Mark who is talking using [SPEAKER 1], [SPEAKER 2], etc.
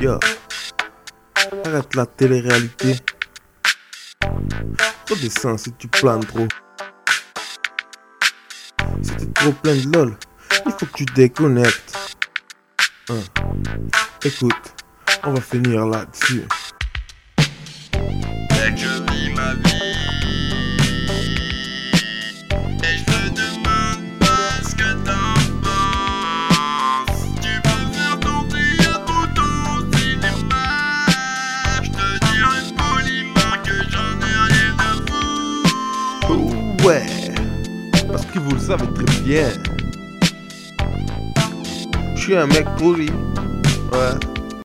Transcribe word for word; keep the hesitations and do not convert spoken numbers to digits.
[SPEAKER 1] Yo, arrête la télé-réalité. Redescends si tu planes trop. Si t'es trop plein de lol, il faut que tu déconnectes. Hein. Écoute, on va finir là-dessus.
[SPEAKER 2] Dès que je vis ma vie, et je te demande pas ce que t'en penses. Tu peux faire ton tri à tout ton cinéma. Je te dirai poliment que j'en ai rien à foutre.
[SPEAKER 1] Ouais, parce que vous le savez très bien. Je suis un mec pourri. Ouais.